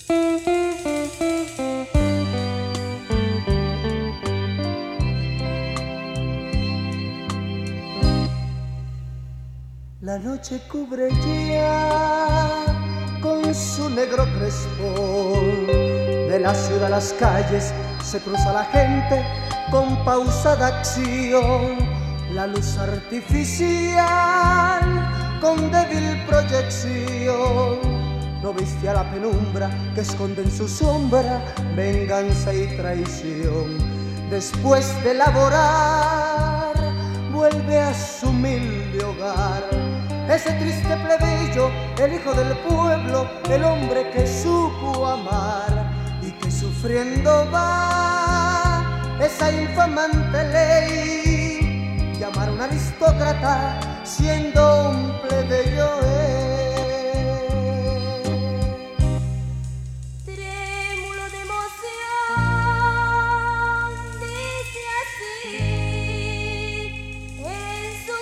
La noche cubre ya con su negro crespón. De la ciudad a las calles se cruza la gente con pausada acción. La luz artificial con débil proyección no viste a la penumbra que esconde en su sombra venganza y traición. Después de laborar vuelve a su humilde hogar. Ese triste plebeyo, el hijo del pueblo, el hombre que supo amar y que sufriendo va esa infamante ley, llamar a un aristócrata siendo un plebeyo Trémulo de emoción, dice así en su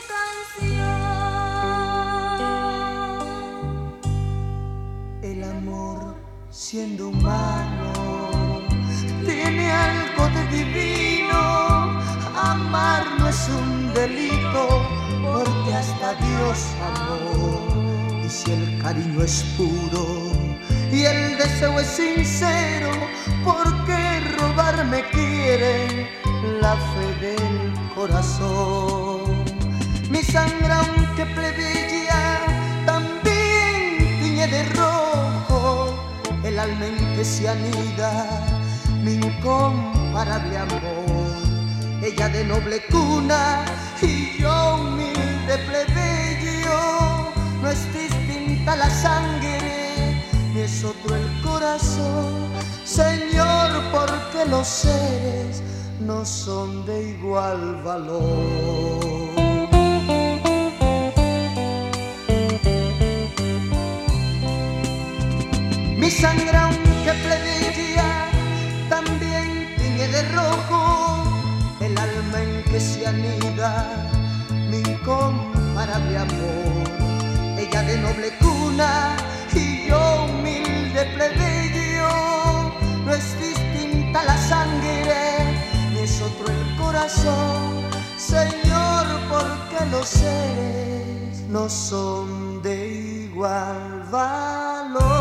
canción. El amor, siendo humano, tiene algo de divino. Amar no es un delito, porque hasta Dios amó. Y si el cariño es puro y el deseo es sincero, ¿por qué robarme quiere la fe del corazón? Mi sangre, aunque plebeya, también tiñe de rojo el alma en que se anida mi incomparable amor. Ella de noble cuna y yo humilde plebeyo. No es distinta la sangre, ni es otro el corazón, Señor, porque los seres no son de igual valor. Mi sangre, aunque plebeya, también tiñe de rojo el alma en que se anida mi incomparable amor. Ella de noble cuna y yo humilde plebeyo. No es distinta la sangre, ni es otro el corazón, Señor, porque los seres no son de igual valor.